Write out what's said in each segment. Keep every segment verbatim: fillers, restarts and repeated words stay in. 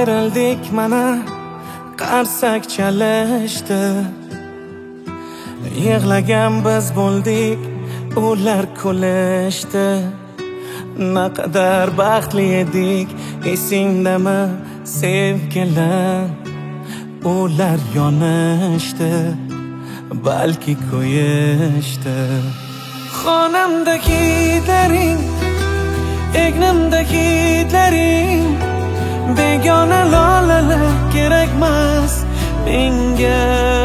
Ayrildik mana, qarsak chalishdi. Yig'lagan biz bo'ldik, ular kulishdi. Naqadar baxtli edik, esingdami sevgilim? Ular yonishdi, balki ko'yishdi. Xonamda hidlaring, egnimda hidlaring, begona lolalar kerakmas menga.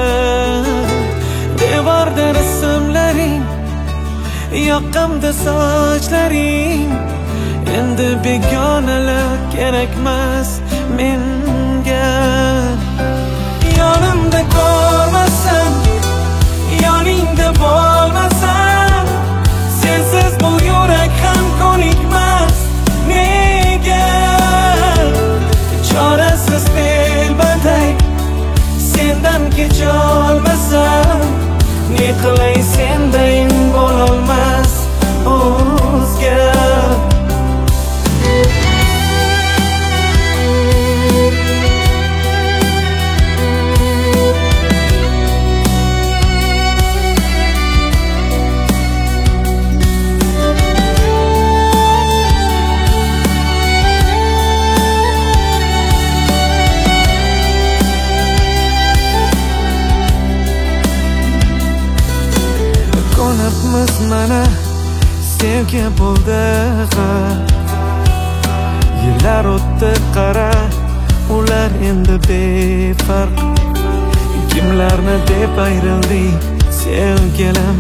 Devorda rasmlaring, yoqamda sochlaring, endi begonalar kerakmas menga. Yonimda ko'rmasam, yoningda bo'lmasam, sensiz bu yurak ham ko'nikmas nega? Chorasiz telbaday sendan kecholmasam, ne qilay sendayin bo'lolmas o'zga. Konibmiz mana, sevgi bo'ldi g'ar. Yillar o'tdi qara, ular endi befarq. Kimlarni deb ayrildik, sevgilim,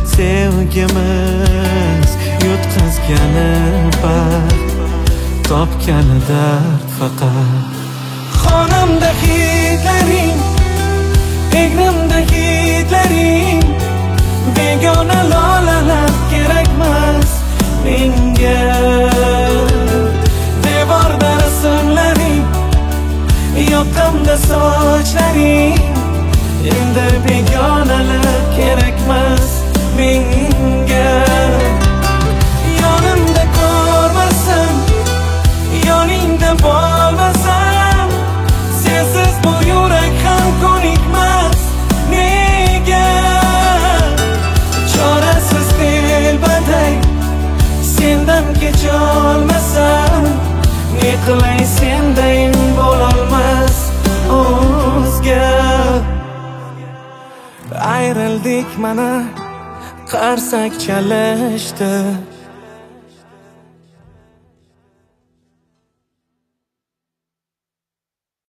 sevgimiz yutqazgani baxt, topgani dard faqat. Xonamda hidlaring, egnimda hidlaring, begona lolalar kerakmas menga. Devorda rasmlaring, yoqamda sochlaring, endi begonalar kerakmas menga. Yonimda ko'rmasam, yoningda bo'lmasam, sensiz bu yurak ham ko'nikmas nega? Chorasiz telbaday sendan kecholmasam, ne qilay sendayin bo'lolmas o'zga. Ayrildik mana, qarsak chalishdi.